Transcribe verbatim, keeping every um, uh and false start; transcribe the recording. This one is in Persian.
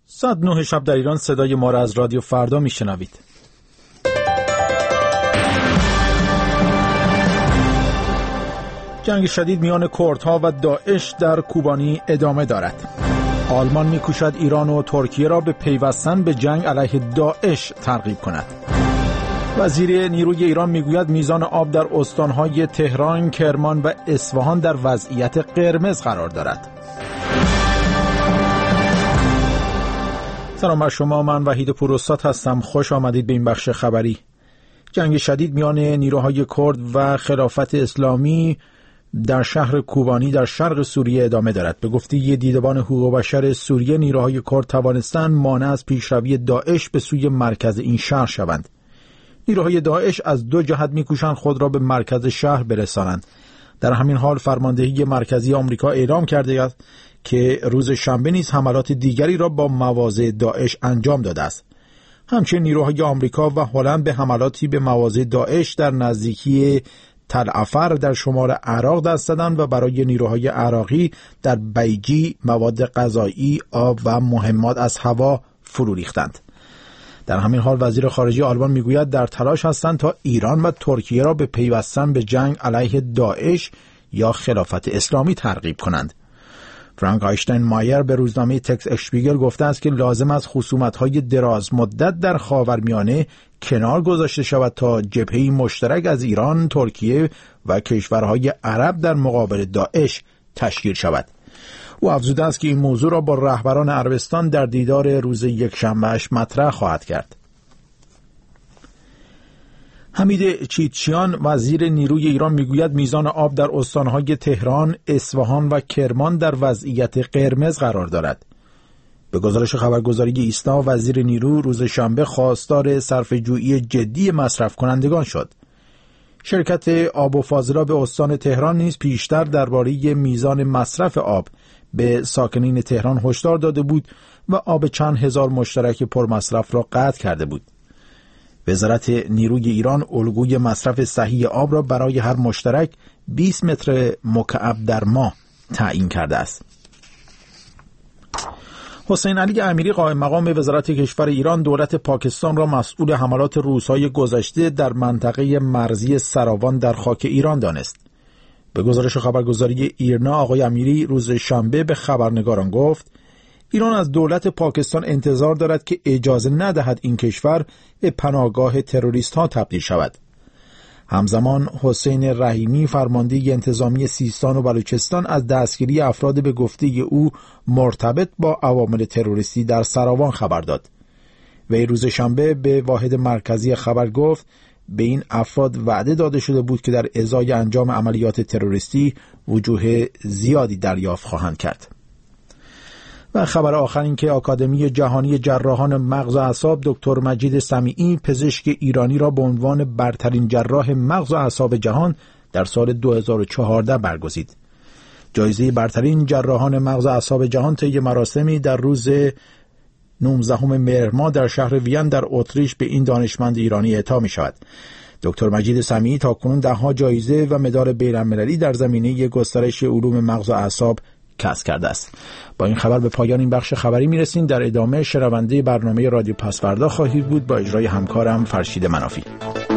ساعت نه شب در ایران صدای ما را از رادیو فردا میشنوید. جنگ شدید میان کردها و داعش در کوبانی ادامه دارد. آلمان میکوشد ایران و ترکیه را به پیوستن به جنگ علیه داعش ترغیب کند. وزیر نیروی ایران میگوید میزان آب در استانهای تهران، کرمان و اصفهان در وضعیت قرمز قرار دارد. سلام بر شما، من وحید پوراستاد هستم. خوش آمدید به این بخش خبری. جنگ شدید میان نیروهای کرد و خلافت اسلامی در شهر کوبانی در شرق سوریه ادامه دارد. به گفته دیدبان حقوق بشر سوریه، نیروهای کرد توانستند مانع از پیشروی داعش به سوی مرکز این شهر شوند. نیروهای داعش از دو جهت میکوشند خود را به مرکز شهر برسانند. در همین حال فرماندهی مرکزی آمریکا اعلام کرده است که روز شنبه نیز حملات دیگری را با مواضع داعش انجام داده است. همچنین نیروهای آمریکا و هلند به حملاتی به مواضع داعش در نزدیکی تل عفر در شمال عراق دست زدند و برای نیروهای عراقی در بیجی مواد غذایی، آب و مهمات از هوا فرو ریختند. در همین حال وزیر خارجه آلمان میگوید در تلاش هستند تا ایران و ترکیه را به پیوستن به جنگ علیه داعش یا خلافت اسلامی ترغیب کنند. فرانک آیشتین مایر به روزنامه تکس اشپیگل گفته است که لازم است خصومت‌های دراز مدت در خاورمیانه کنار گذاشته شود تا جبهه‌ای مشترک از ایران، ترکیه و کشورهای عرب در مقابل داعش تشکیل شود. او افزوده است که این موضوع را با رهبران عربستان در دیدار روز یکشنبه‌اش مطرح خواهد کرد. حمید چیتچیان وزیر نیروی ایران میگوید میزان آب در استانهای تهران، اصفهان و کرمان در وضعیت قرمز قرار دارد. به گزارش خبرگزاری ایسنا، وزیر نیرو روز شنبه خواستار صرفه‌جویی جدی مصرف کنندگان شد. شرکت آب و فاضلاب به استان تهران نیز پیشتر درباره میزان مصرف آب به ساکنین تهران هشدار داده بود و آب چند هزار مشترک پرمصرف را قطع کرده بود. وزارت نیروی ایران الگوی مصرف صحیح آب را برای هر مشترک بیست متر مکعب در ماه تعیین کرده است. حسین علی امیری قائم مقام وزارت کشور ایران دولت پاکستان را مسئول حملات روزهای گذشته در منطقه مرزی سراوان در خاک ایران دانست. به گزارش خبرگزاری ایرنا، آقای امیری روز شنبه به خبرنگاران گفت ایران از دولت پاکستان انتظار دارد که اجازه ندهد این کشور به پناهگاه تروریست ها تبدیل شود. همزمان حسین رحیمی فرمانده انتظامی سیستان و بلوچستان از دستگیری افراد به گفته او مرتبط با عوامل تروریستی در سراوان خبر داد. وی روز شنبه به واحد مرکزی خبر گفت به این افراد وعده داده شده بود که در ازای انجام عملیات تروریستی وجوه زیادی دریافت خواهند کرد. و خبر آخر این که آکادمی جهانی جراحان مغز و اعصاب دکتر مجید سمیعی پزشک ایرانی را به عنوان برترین جراح مغز و اعصاب جهان در سال دو هزار و چهارده برگزید. جایزه برترین جراحان مغز و اعصاب جهان طی مراسمی در روز نوزدهم مهر ماه در شهر وین در اتریش به این دانشمند ایرانی اعطا می شود. دکتر مجید سمیعی تاکنون دهها جایزه و مدال بین‌المللی در زمینه گسترش علوم مغز و اعصاب کسب کرده است. با این خبر به پایان این بخش خبری میرسیم. در ادامه شنونده برنامه رادیو پس‌فردا خواهید بود با اجرای همکارم فرشید منافی.